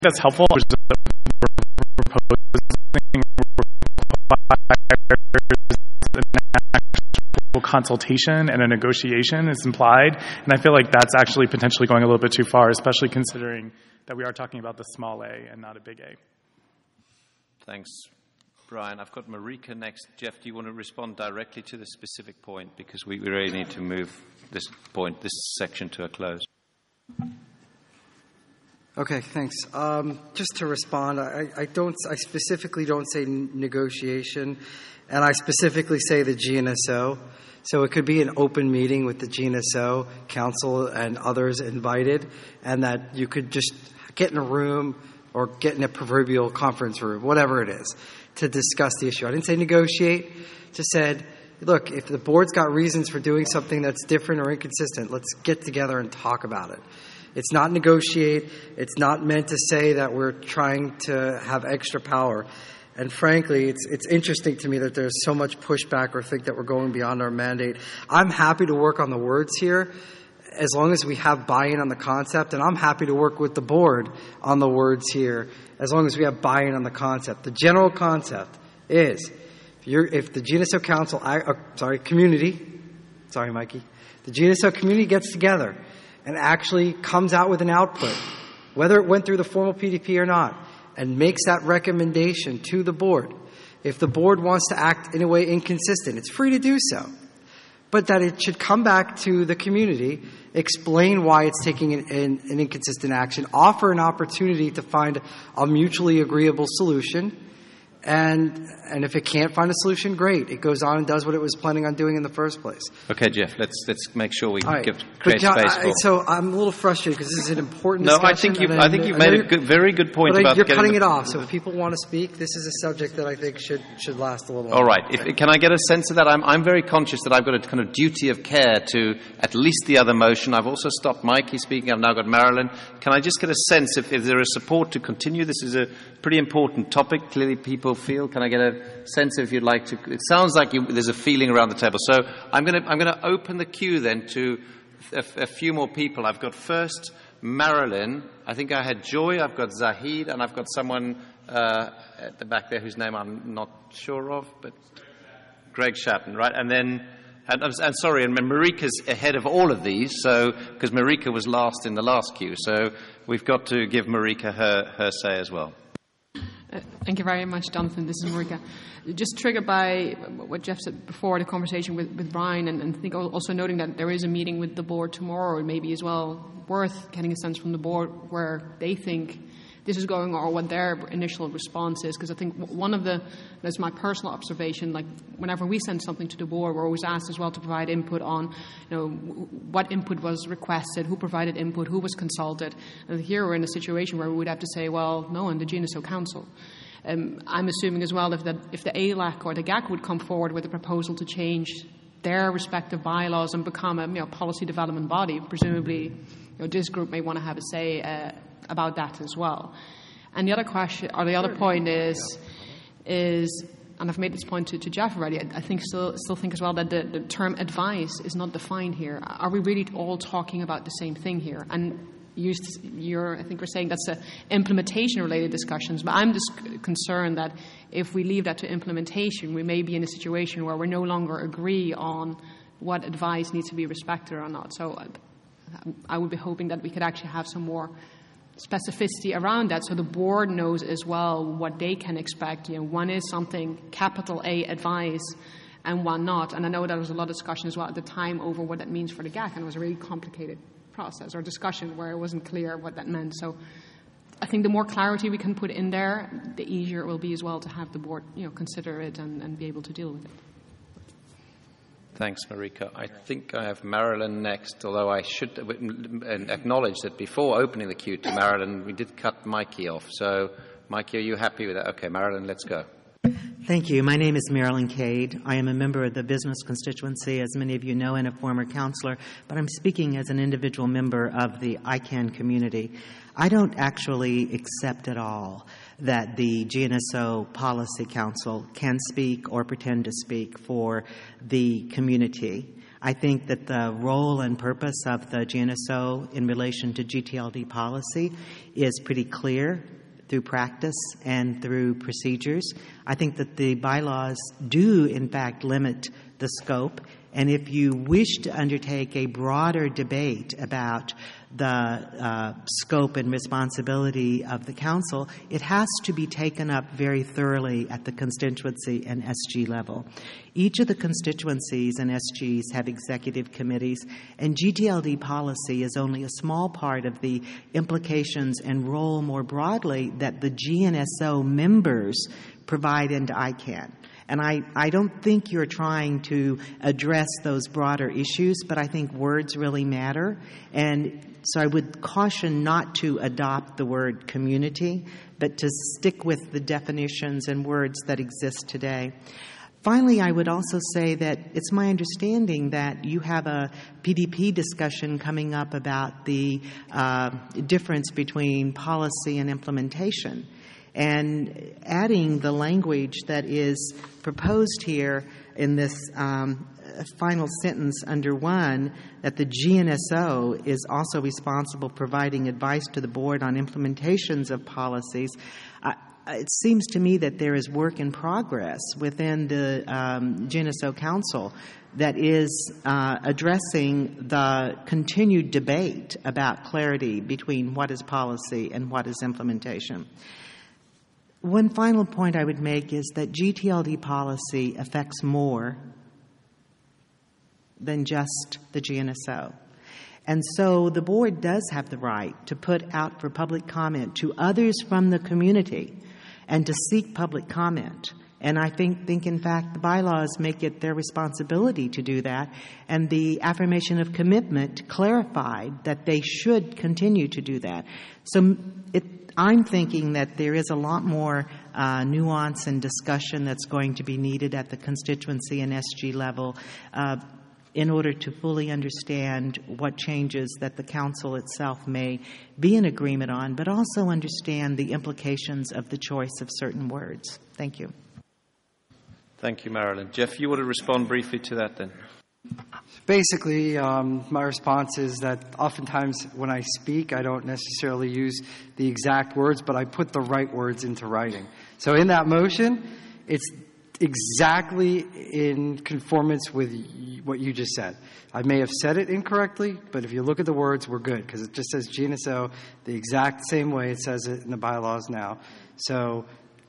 that's helpful. Consultation and a negotiation is implied, and I feel like that's actually potentially going a little bit too far, especially considering that we are talking about the small a and not a big A. Thanks, Brian. I've got Marika next. Jeff, do you want to respond directly to the specific point, because we really need to move this section to a close? Okay, thanks. Just to respond, I specifically don't say negotiation, and I specifically say the GNSO. So it could be an open meeting with the GNSO council and others invited, and that you could just get in a room or get in a proverbial conference room, whatever it is, to discuss the issue. I didn't say negotiate. Just said, look, if the board's got reasons for doing something that's different or inconsistent, let's get together and talk about it. It's not negotiate. It's not meant to say that we're trying to have extra power. And frankly, it's interesting to me that there's so much pushback or think that we're going beyond our mandate. I'm happy to work on the words here as long as we have buy-in on the concept, and I'm happy to work with the board on the words here as long as we have buy-in on the concept. The general concept is if the GNSO Council, community, the GNSO community gets together and actually comes out with an output, whether it went through the formal PDP or not, and makes that recommendation to the board. If the board wants to act in a way inconsistent, it's free to do so. But that it should come back to the community, explain why it's taking an inconsistent action, offer an opportunity to find a mutually agreeable solution, and if it can't find a solution, great. It goes on and does what it was planning on doing in the first place. Okay, Jeff, let's make sure we right. create space for. So I'm a little frustrated because this is an important No, discussion. I think you've made a very good point about. You're cutting it off. So if people want to speak, this is a subject that I think should last a little. All right. Can I get a sense of that? I'm very conscious that I've got a kind of duty of care to at least the other motion. I've also stopped Mikey speaking. I've now got Marilyn. Can I just get a sense if there is support to continue? This is a pretty important topic. Clearly, people feel. Can I get a sense if you'd like to? It sounds like there's a feeling around the table. So I'm going to open the queue then to a few more people. I've got first Marilyn. I think I had Joy. I've got Zahid, and I've got someone at the back there whose name I'm not sure of, but Greg Shatton, right? And then. And sorry, and Marika's ahead of all of these, so because Marika was last in the last queue, so we've got to give Marika her say as well. Thank you very much, Jonathan. This is Marika. Just triggered by what Jeff said before, the conversation with Brian, and I think also noting that there is a meeting with the board tomorrow, and maybe as well worth getting a sense from the board where they think this is going or what their initial response is. Because I think that's my personal observation, like whenever we send something to the board, we're always asked as well to provide input on, what input was requested, who provided input, who was consulted. And here we're in a situation where we would have to say, well, no one, the GNSO Council. I'm assuming as well if the ALAC or the GAC would come forward with a proposal to change their respective bylaws and become a policy development body, presumably this group may want to have a say about that as well. And the other question, or the other point is, and I've made this point to Jeff already, I think still think as well that the term advice is not defined here. Are we really all talking about the same thing here? And I think we're saying that's implementation-related discussions, but I'm just concerned that if we leave that to implementation, we may be in a situation where we no longer agree on what advice needs to be respected or not. So I would be hoping that we could actually have some more specificity around that so the board knows as well what they can expect. One is something capital A advice and one not. And I know there was a lot of discussion as well at the time over what that means for the GAC, and it was a really complicated process or discussion where it wasn't clear what that meant. So I think the more clarity we can put in there, the easier it will be as well to have the board consider it and be able to deal with it. Thanks, Marika. I think I have Marilyn next, although I should acknowledge that before opening the queue to Marilyn, we did cut Mikey off. So, Mikey, are you happy with that? Okay, Marilyn, let's go. Thank you. My name is Marilyn Cade. I am a member of the business constituency, as many of you know, and a former counselor, but I'm speaking as an individual member of the ICANN community. I don't actually accept at all that the GNSO Policy Council can speak or pretend to speak for the community. I think that the role and purpose of the GNSO in relation to GTLD policy is pretty clear through practice and through procedures. I think that the bylaws do, in fact, limit the scope. And if you wish to undertake a broader debate about the scope and responsibility of the council, it has to be taken up very thoroughly at the constituency and SG level. Each of the constituencies and SGs have executive committees, and GTLD policy is only a small part of the implications and role more broadly that the GNSO members provide into ICANN. And I don't think you're trying to address those broader issues, but I think words really matter. And so I would caution not to adopt the word community, but to stick with the definitions and words that exist today. Finally, I would also say that it's my understanding that you have a PDP discussion coming up about the difference between policy and implementation. And adding the language that is proposed here in this final sentence under 1, that the GNSO is also responsible for providing advice to the board on implementations of policies, it seems to me that there is work in progress within the GNSO Council that is addressing the continued debate about clarity between what is policy and what is implementation. One final point I would make is that GTLD policy affects more than just the GNSO. And so the board does have the right to put out for public comment to others from the community and to seek public comment. And I think in fact, the bylaws make it their responsibility to do that. And the affirmation of commitment clarified that they should continue to do that. So I'm thinking that there is a lot more nuance and discussion that's going to be needed at the constituency and SG level in order to fully understand what changes that the council itself may be in agreement on, but also understand the implications of the choice of certain words. Thank you. Thank you, Marilyn. Jeff, you want to respond briefly to that then? Basically, my response is that oftentimes when I speak, I don't necessarily use the exact words, but I put the right words into writing. So in that motion, it's exactly in conformance with what you just said. I may have said it incorrectly, but if you look at the words, we're good, because it just says GNSO the exact same way it says it in the bylaws now. So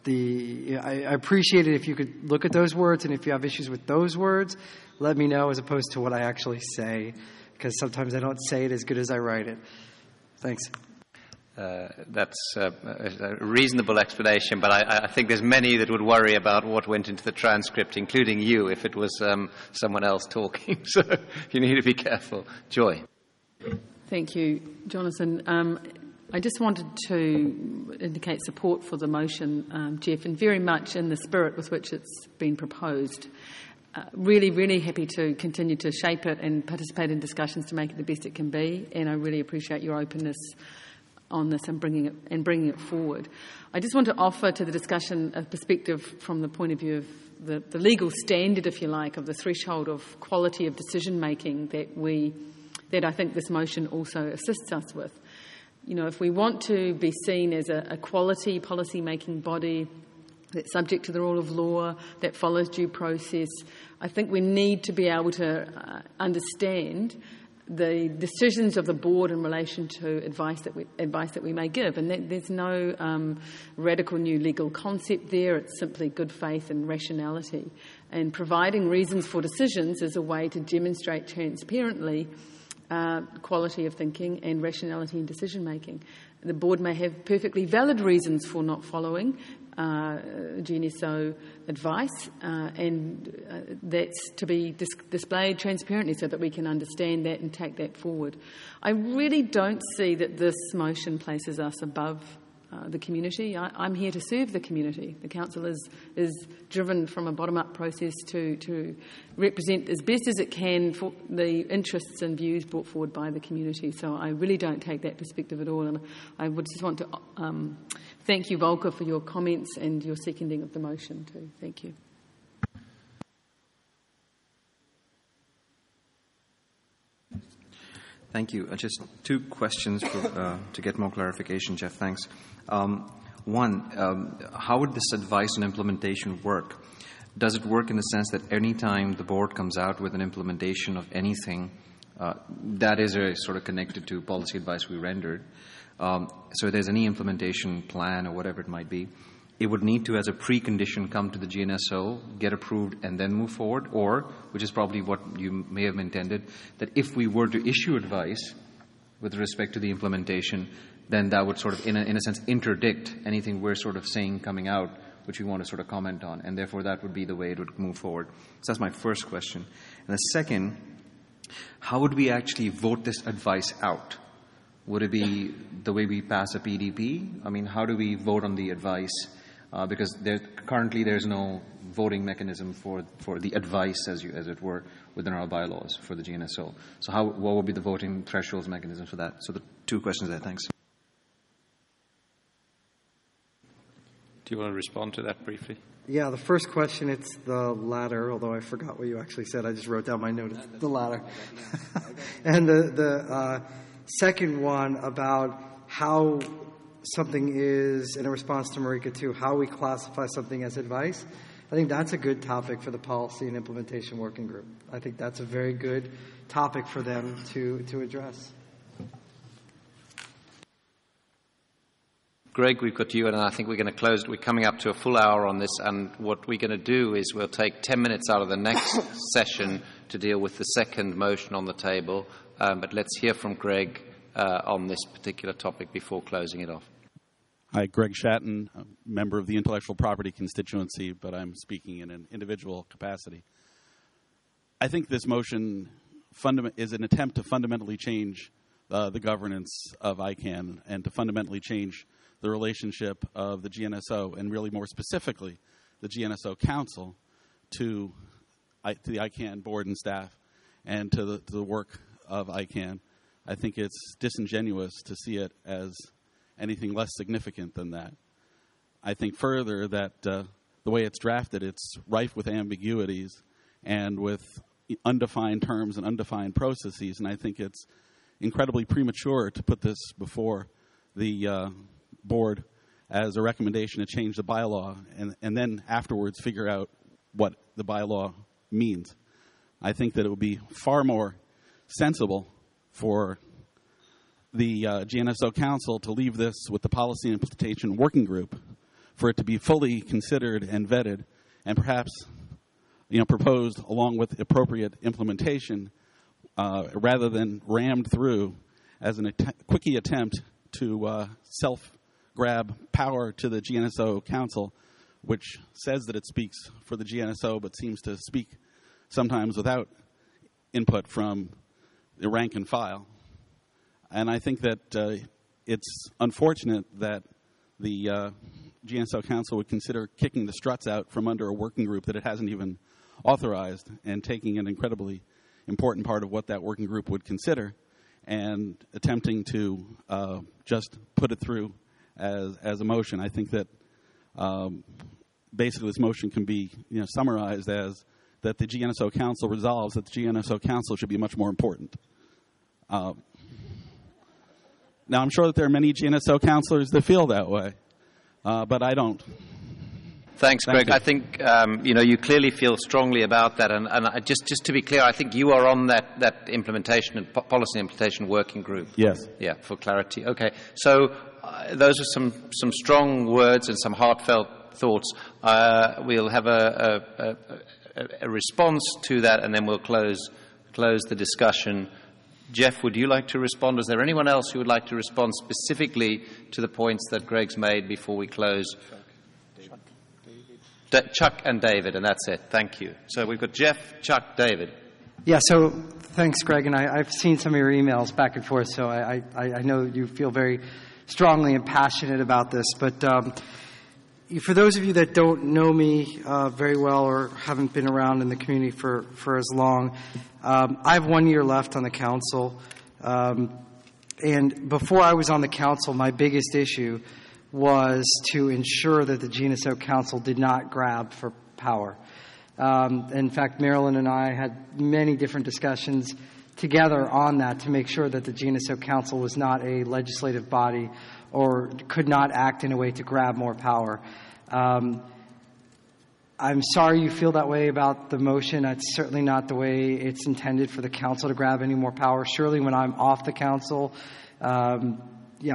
I appreciate it if you could look at those words, and if you have issues with those words, let me know as opposed to what I actually say, because sometimes I don't say it as good as I write it. Thanks. That's a reasonable explanation, but I think there's many that would worry about what went into the transcript, including you, if it was someone else talking. So you need to be careful. Joy. Thank you, Jonathan. I just wanted to indicate support for the motion, Jeff, and very much in the spirit with which it's been proposed. Really, really happy to continue to shape it and participate in discussions to make it the best it can be, and I really appreciate your openness on this and bringing it forward. I just want to offer to the discussion a perspective from the point of view of the legal standard, if you like, of the threshold of quality of decision making that I think this motion also assists us with. You know, if we want to be seen as a quality policy-making body that's subject to the rule of law, that follows due process, I think we need to be able to understand the decisions of the board in relation to advice that we may give. And there's no radical new legal concept there. It's simply good faith and rationality. And providing reasons for decisions is a way to demonstrate transparently quality of thinking and rationality in decision making. The board may have perfectly valid reasons for not following GNSO advice, and that's to be displayed transparently so that we can understand that and take that forward. I really don't see that this motion places us above the community. I'm here to serve the community. The council is driven from a bottom-up process to represent as best as it can for the interests and views brought forward by the community. So I really don't take that perspective at all. And I would just want to thank you, Volker, for your comments and your seconding of the motion too. Thank you. Thank you. Just two questions to get more clarification, Jeff. Thanks. One, how would this advice on implementation work? Does it work in the sense that any time the board comes out with an implementation of anything, that is sort of connected to policy advice we rendered, so if there's any implementation plan or whatever it might be, it would need to, as a precondition, come to the GNSO, get approved, and then move forward? Or, which is probably what you may have intended, that if we were to issue advice with respect to the implementation, then that would sort of, in a sense, interdict anything we're sort of saying coming out, which we want to sort of comment on, and therefore that would be the way it would move forward. So that's my first question. And the second, how would we actually vote this advice out? Would it be the way we pass a PDP? I mean, how do we vote on the advice? Because currently there's no voting mechanism for the advice, as it were, within our bylaws for the GNSO. So what would be the voting thresholds mechanism for that? So the two questions there. Thanks. Do you want to respond to that briefly? Yeah, the first question, it's the latter, although I forgot what you actually said. I just wrote down my note. The latter. And the second one about how something is, in a response to Marika too, how we classify something as advice. I think that's a good topic for the Policy and Implementation Working Group. I think that's a very good topic for them to address. Greg, we've got you, and I think we're going to close. We're coming up to a full hour on this, and what we're going to do is we'll take 10 minutes out of the next session to deal with the second motion on the table. But let's hear from Greg on this particular topic before closing it off. Hi, Greg Shatton, a member of the Intellectual Property constituency, but I'm speaking in an individual capacity. I think this motion is an attempt to fundamentally change the governance of ICANN and to fundamentally change the relationship of the GNSO, and really more specifically the GNSO Council, to the ICANN board and staff and to the work of ICANN. I think it's disingenuous to see it as anything less significant than that. I think further that the way it's drafted, it's rife with ambiguities and with undefined terms and undefined processes, and I think it's incredibly premature to put this before the board as a recommendation to change the bylaw and then afterwards figure out what the bylaw means. I think that it would be far more sensible for the GNSO Council to leave this with the Policy and Implementation Working Group, for it to be fully considered and vetted and perhaps proposed along with appropriate implementation rather than rammed through as a quickie attempt to self-grab power to the GNSO Council, which says that it speaks for the GNSO but seems to speak sometimes without input from the rank and file. And I think that it's unfortunate that the GNSO Council would consider kicking the struts out from under a working group that it hasn't even authorized and taking an incredibly important part of what that working group would consider and attempting to just put it through as a motion. I think that basically this motion can be summarized as that the GNSO Council resolves that the GNSO Council should be much more important. Now, I'm sure that there are many GNSO counselors that feel that way, but I don't. Thanks, Greg. I think you clearly feel strongly about that, and just to be clear, I think you are on that implementation and policy implementation working group. Yes. Yeah, for clarity. Okay, so those are some strong words and some heartfelt thoughts. We'll have a response to that, and then we'll close the discussion. Jeff, would you like to respond? Is there anyone else who would like to respond specifically to the points that Greg's made before we close? Chuck and David, and that's it. Thank you. So we've got Jeff, Chuck, David. Yeah, so thanks, Greg, and I've seen some of your emails back and forth, so I know you feel very strongly and passionate about this. But for those of you that don't know me very well or haven't been around in the community for as long, I have 1 year left on the council. And before I was on the council, my biggest issue was to ensure that the GNSO Council did not grab for power. In fact, Marilyn and I had many different discussions together on that to make sure that the GNSO Council was not a legislative body or could not act in a way to grab more power. I'm sorry you feel that way about the motion. That's certainly not the way it's intended for the council to grab any more power. Surely when I'm off the council, being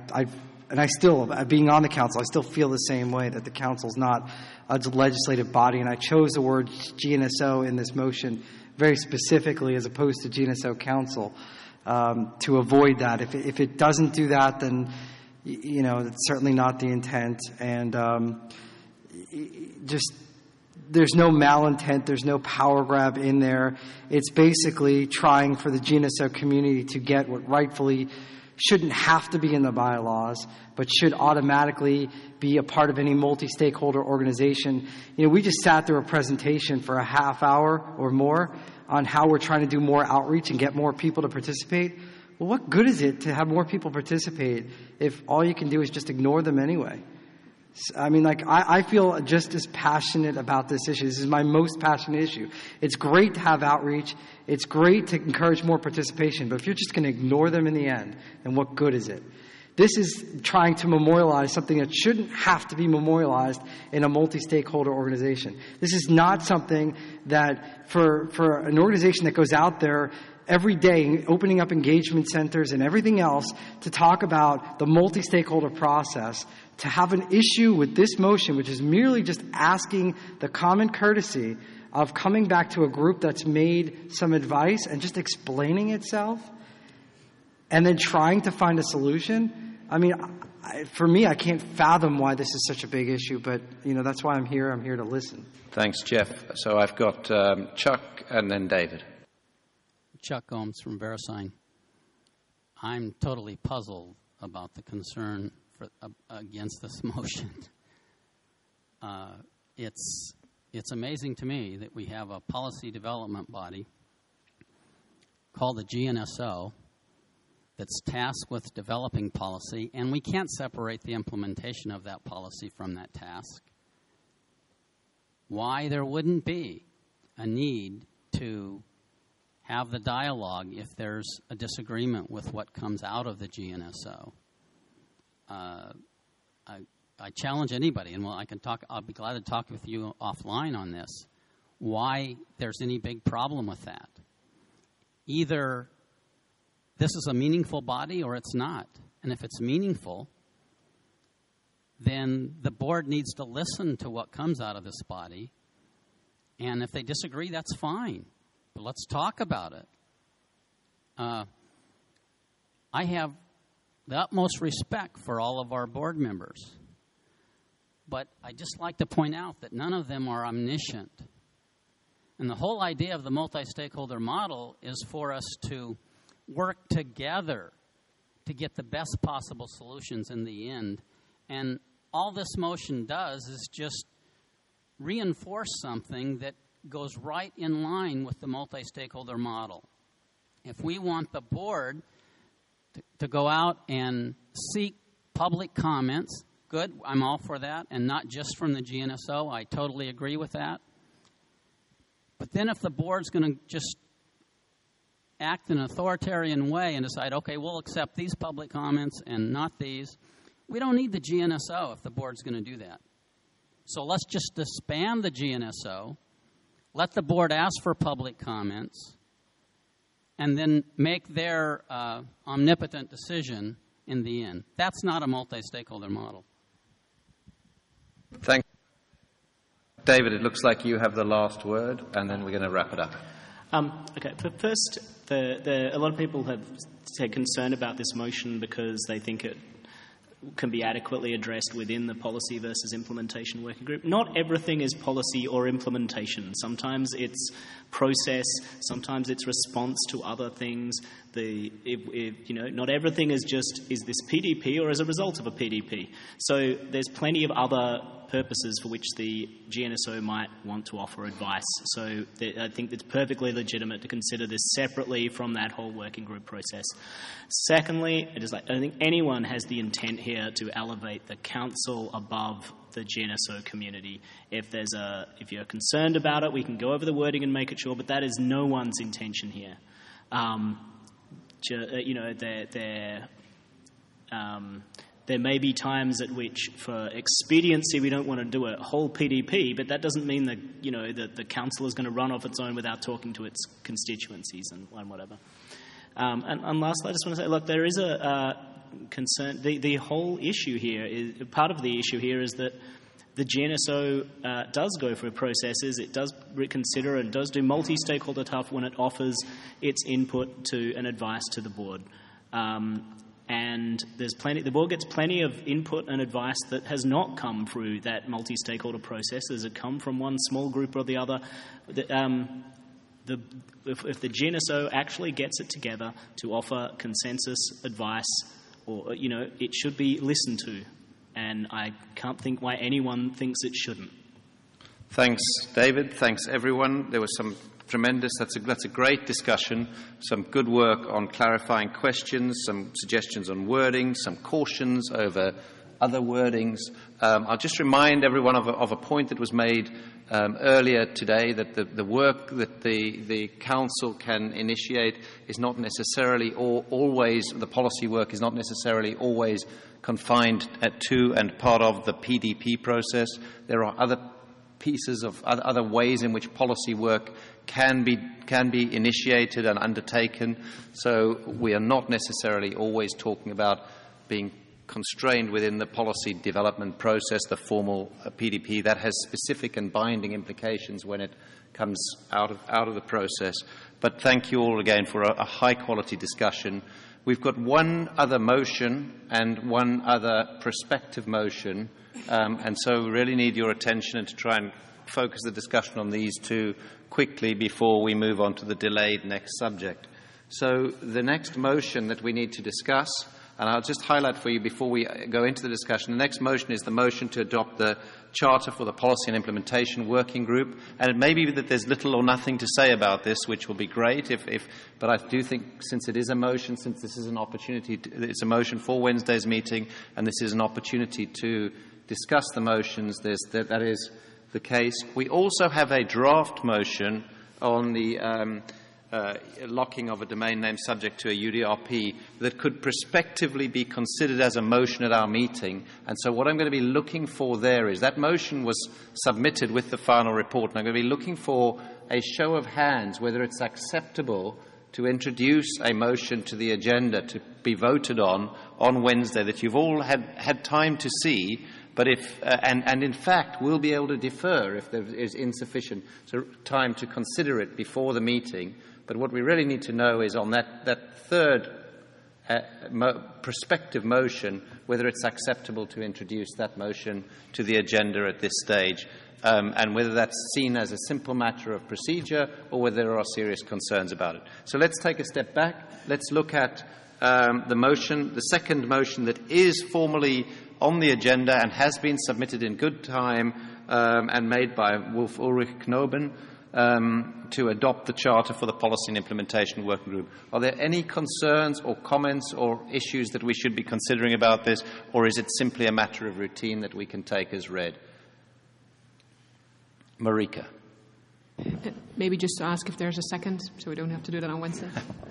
on the council, I still feel the same way, that the council's not a legislative body. And I chose the word GNSO in this motion very specifically as opposed to GNSO Council to avoid that. If it doesn't do that, then, it's certainly not the intent. And there's no malintent, there's no power grab in there. It's basically trying for the GNSO community to get what rightfully shouldn't have to be in the bylaws, but should automatically be a part of any multi-stakeholder organization. We just sat through a presentation for a half hour or more on how we're trying to do more outreach and get more people to participate. Well, what good is it to have more people participate if all you can do is just ignore them anyway? I feel just as passionate about this issue. This is my most passionate issue. It's great to have outreach. It's great to encourage more participation. But if you're just going to ignore them in the end, then what good is it? This is trying to memorialize something that shouldn't have to be memorialized in a multi-stakeholder organization. This is not something that for an organization that goes out there every day opening up engagement centers and everything else to talk about the multi-stakeholder process, to have an issue with this motion, which is merely just asking the common courtesy of coming back to a group that's made some advice and just explaining itself and then trying to find a solution. For me, I can't fathom why this is such a big issue, but, that's why I'm here. I'm here to listen. Thanks, Jeff. So I've got Chuck and then David. Chuck Gomes from VeriSign. I'm totally puzzled about the concern against this motion. It's amazing to me that we have a policy development body called the GNSO that's tasked with developing policy, and we can't separate the implementation of that policy from that task. Why there wouldn't be a need to have the dialogue if there's a disagreement with what comes out of the GNSO. I challenge anybody, and I'll be glad to talk with you offline on this, why there's any big problem with that. Either this is a meaningful body or it's not. And if it's meaningful, then the board needs to listen to what comes out of this body. And if they disagree, that's fine. But let's talk about it. I have the utmost respect for all of our board members. But I'd just like to point out that none of them are omniscient. And the whole idea of the multi-stakeholder model is for us to work together to get the best possible solutions in the end. And all this motion does is just reinforce something that goes right in line with the multi-stakeholder model. If we want the board to go out and seek public comments, good, I'm all for that, and not just from the GNSO. I totally agree with that. But then if the board's going to just act in an authoritarian way and decide, okay, we'll accept these public comments and not these, we don't need the GNSO if the board's going to do that. So let's just disband the GNSO, let the board ask for public comments, and then make their omnipotent decision in the end. That's not a multi-stakeholder model. Thank you. David, it looks like you have the last word, and then we're going to wrap it up. Okay, but first, a lot of people have said concern about this motion because they think it can be adequately addressed within the policy versus implementation working group. Not everything is policy or implementation. Sometimes it's process. Sometimes it's response to other things. Not everything is this PDP or as a result of a PDP. So there's plenty of other purposes for which the GNSO might want to offer advice. So I think it's perfectly legitimate to consider this separately from that whole working group process. Secondly, I don't think anyone has the intent here to elevate the council above the GNSO community. If you're concerned about it, we can go over the wording and make it sure, but that is no one's intention here. There may be times at which, for expediency, we don't want to do a whole PDP, but that doesn't mean that the council is going to run off its own without talking to its constituencies and whatever. And lastly, I just want to say, look, there is a concern. The whole issue here is part of the issue here is that the GNSO does go through processes. It does reconsider and does do multi-stakeholder stuff when it offers its input to and advice to the board. And the board gets plenty of input and advice that has not come through that multi-stakeholder process. Has it come from one small group or the other? If the GNSO actually gets it together to offer consensus advice, or it should be listened to. And I can't think why anyone thinks it shouldn't. Thanks, David. Thanks, everyone. There was some tremendous, that's a great discussion, some good work on clarifying questions, some suggestions on wording, some cautions over other wordings. I'll just remind everyone of a point that was made earlier today, that the work that the council can initiate is not necessarily always, the policy work is not necessarily always confined to and part of the PDP process. There are other pieces of other ways in which policy work can be initiated and undertaken. So we are not necessarily always talking about being constrained within the policy development process, the formal PDP. That has specific and binding implications when it comes out of the process. But thank you all again for a high-quality discussion. We've got one other motion and one other prospective motion, and so we really need your attention and to try and focus the discussion on these two quickly before we move on to the delayed next subject. So the next motion that we need to discuss, and I'll just highlight for you before we go into the discussion, the next motion is the motion to adopt the Charter for the Policy and Implementation Working Group. And it may be that there's little or nothing to say about this, which will be great, but I do think since it is a motion, since this is an opportunity, it's a motion for Wednesday's meeting, and this is an opportunity to discuss the motions, that is the case. We also have a draft motion on the locking of a domain name subject to a UDRP that could prospectively be considered as a motion at our meeting. And so what I'm going to be looking for there is that motion was submitted with the final report, and I'm going to be looking for a show of hands whether it's acceptable to introduce a motion to the agenda to be voted on Wednesday that you've all had time to see, but and in fact will be able to defer if there is insufficient time to consider it before the meeting. But what we really need to know is on that third prospective motion, whether it's acceptable to introduce that motion to the agenda at this stage, and whether that's seen as a simple matter of procedure or whether there are serious concerns about it. So let's take a step back. Let's look at the second motion that is formally on the agenda and has been submitted in good time and made by Wolf Ulrich Knoben to adopt the Charter for the Policy and Implementation Working Group. Are there any concerns or comments or issues that we should be considering about this, or is it simply a matter of routine that we can take as read? Marika. Maybe just to ask if there's a second, so we don't have to do that on Wednesday.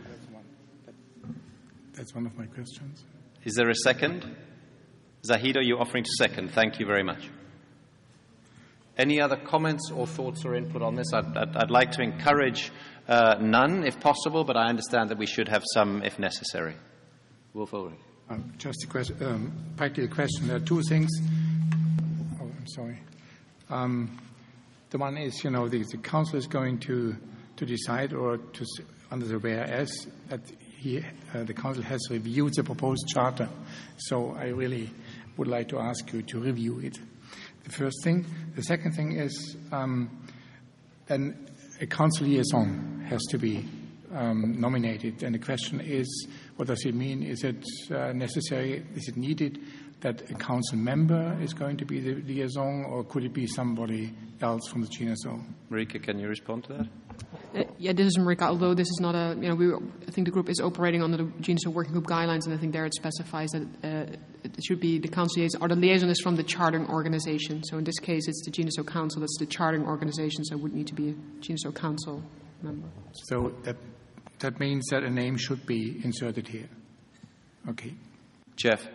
That's one of my questions. Is there a second? Zahid, are you offering to second? Thank you very much. Any other comments or thoughts or input on this? I'd like to encourage none, if possible, but I understand that we should have some if necessary. Wolf Ulrich. Just a question, practical question. There are two things. Oh, I'm sorry. The one is, the council is going to decide or to under the whereas that the council has reviewed the proposed charter. So I really would like to ask you to review it. The first thing. The second thing is then a council liaison has to be nominated. And the question is, what does it mean? Is it necessary? Is it needed that a council member is going to be the liaison, or could it be somebody else from the GNSO? Marika, can you respond to that? This is Marika, although this is not I think the group is operating under the GNSO Working Group guidelines, and I think there it specifies that it should be the council liaison, or the liaison is from the chartering organization. So in this case, it's the GNSO Council, that's the chartering organization, so it would need to be a GNSO Council member. So that means that a name should be inserted here. Okay. Jeff?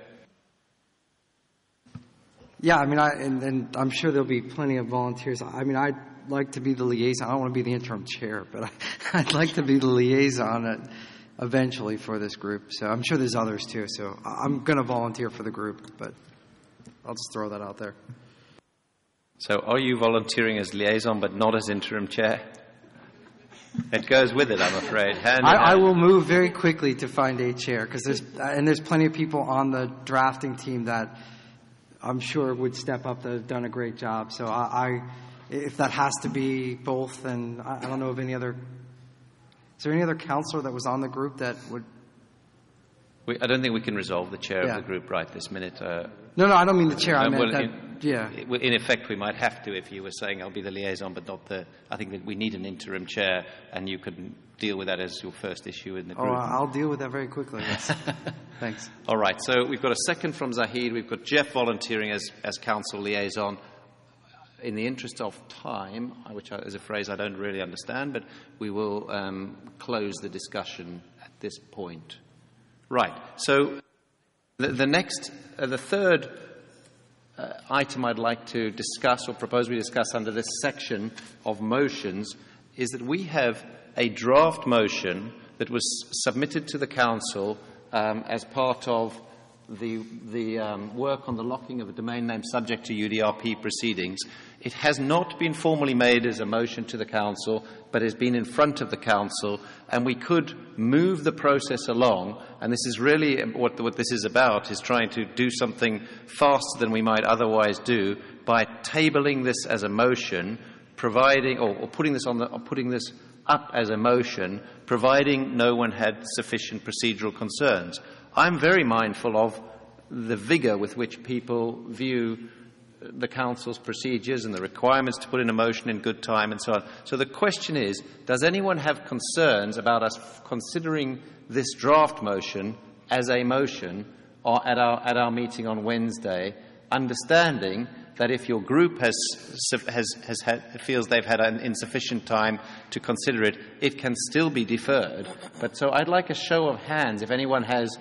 Yeah, I mean, and I'm sure there'll be plenty of volunteers. I mean, I'd like to be the liaison. I don't want to be the interim chair, but I'd like to be the liaison eventually for this group. So I'm sure there's others too. So I'm going to volunteer for the group, but I'll just throw that out there. So are you volunteering as liaison but not as interim chair? It goes with it, I'm afraid. I will move very quickly to find a chair because there's plenty of people on the drafting team that I'm sure would step up that have done a great job. So if that has to be both, then I don't know of any other. Is there any other counselor that was on the group that would? I don't think we can resolve the chair of the group right this minute. No, I don't mean the chair. I meant that. In effect, we might have to if you were saying I'll be the liaison, but not the. I think that we need an interim chair, and you can deal with that as your first issue in the group. Oh, I'll deal with that very quickly. Yes. Thanks. All right. So we've got a second from Zahid. We've got Jeff volunteering as council liaison. In the interest of time, which is a phrase I don't really understand, but we will close the discussion at this point. Right. So the third item I'd like to discuss or propose we discuss under this section of motions is that we have a draft motion that was submitted to the Council as part of the work on the locking of a domain name subject to UDRP proceedings. It has not been formally made as a motion to the Council, but has been in front of the Council, and we could move the process along, and this is really what this is about, is trying to do something faster than we might otherwise do by tabling this as a motion, providing, or putting this up as a motion, providing no one had sufficient procedural concerns. I'm very mindful of the vigour with which people view the Council's procedures and the requirements to put in a motion in good time and so on. So the question is, does anyone have concerns about us considering this draft motion as a motion or at our meeting on Wednesday, understanding that if your group feels they've had an insufficient time to consider it, it can still be deferred. But so I'd like a show of hands if anyone has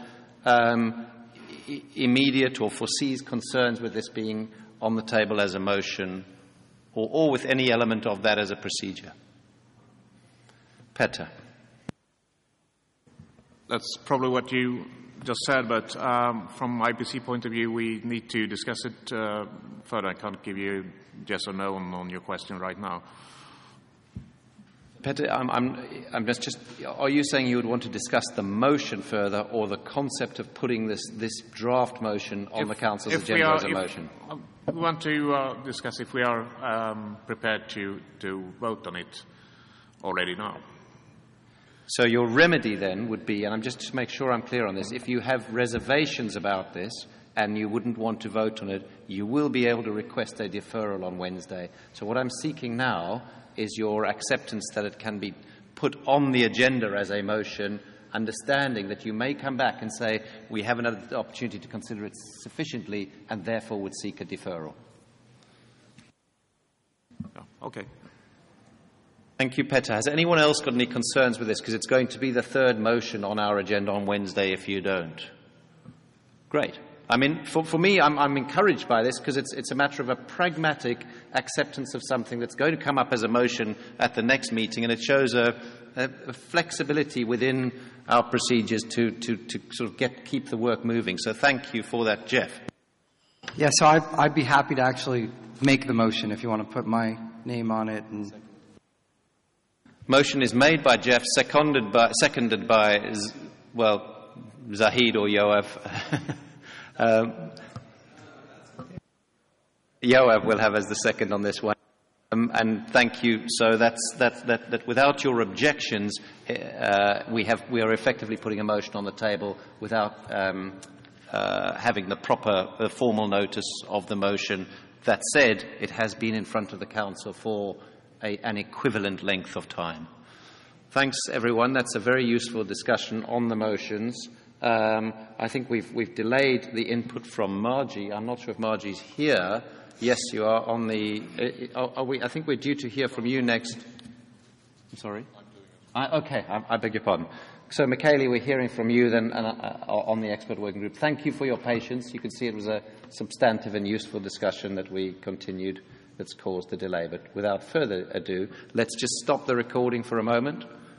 immediate or foresees concerns with this being on the table as a motion, or with any element of that as a procedure. Petter. That's probably what you just said, but from IPC point of view, we need to discuss it further. I can't give you yes or no on your question right now. Petter, I'm just. Are you saying you would want to discuss the motion further, or the concept of putting this draft motion on the Council's agenda as a motion? We want to discuss if we are prepared to vote on it already now. So your remedy then would be, and I'm just to make sure I'm clear on this, if you have reservations about this and you wouldn't want to vote on it, you will be able to request a deferral on Wednesday. So what I'm seeking now is your acceptance that it can be put on the agenda as a motion, understanding that you may come back and say, we have another opportunity to consider it sufficiently and therefore would seek a deferral. Okay. Thank you, Petter. Has anyone else got any concerns with this? Because it's going to be the third motion on our agenda on Wednesday if you don't. Great. I mean, for me, I'm encouraged by this because it's a matter of a pragmatic acceptance of something that's going to come up as a motion at the next meeting, and it shows a flexibility within our procedures to sort of keep the work moving. So thank you for that, Jeff. Yeah, so I'd be happy to actually make the motion if you want to put my name on it. And motion is made by Jeff, seconded by Zahid or Yoav. Yoav will have as the second on this one. And thank you. So that without your objections, we are effectively putting a motion on the table without having the formal notice of the motion. That said, it has been in front of the Council for an equivalent length of time. Thanks, everyone. That's a very useful discussion on the motions. I think we've delayed the input from Margie. I'm not sure if Margie's here. Yes, you are on the. I think we're due to hear from you next. I'm sorry. I beg your pardon. So, Michaeli, we're hearing from you then on the expert working group. Thank you for your patience. You can see it was a substantive and useful discussion that we continued that's caused the delay. But without further ado, let's just stop the recording for a moment.